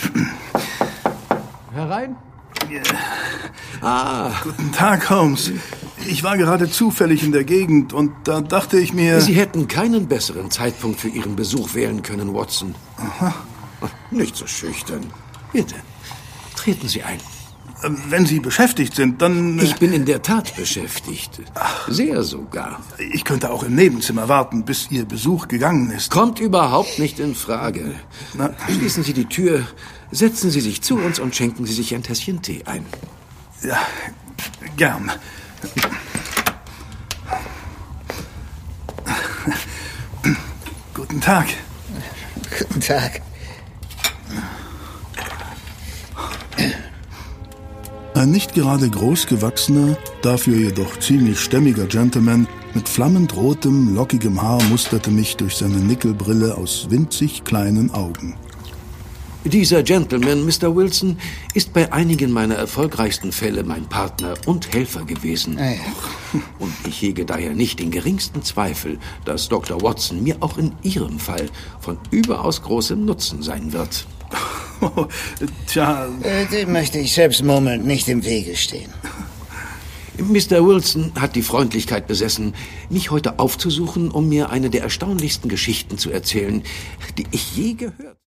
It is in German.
Herein. Guten Tag, Holmes. Ich war gerade zufällig in der Gegend und da dachte ich mir... Sie hätten keinen besseren Zeitpunkt für Ihren Besuch wählen können, Watson. Aha. Nicht so schüchtern. Bitte, treten Sie ein. Wenn Sie beschäftigt sind, dann... Ich bin in der Tat beschäftigt. Sehr sogar. Ich könnte auch im Nebenzimmer warten, bis Ihr Besuch gegangen ist. Kommt überhaupt nicht in Frage. Schließen Sie die Tür, setzen Sie sich zu uns und schenken Sie sich ein Tässchen Tee ein. Ja, gern. Guten Tag. Guten Tag. Ein nicht gerade großgewachsener, dafür jedoch ziemlich stämmiger Gentleman mit flammend rotem, lockigem Haar musterte mich durch seine Nickelbrille aus winzig kleinen Augen. Dieser Gentleman, Mr. Wilson, ist bei einigen meiner erfolgreichsten Fälle mein Partner und Helfer gewesen. Ja. Und ich hege daher nicht den geringsten Zweifel, dass Dr. Watson mir auch in Ihrem Fall von überaus großem Nutzen sein wird. Tja... Dem möchte ich selbst murmelnd nicht im Wege stehen. Mr. Wilson hat die Freundlichkeit besessen, mich heute aufzusuchen, um mir eine der erstaunlichsten Geschichten zu erzählen, die ich je gehört habe.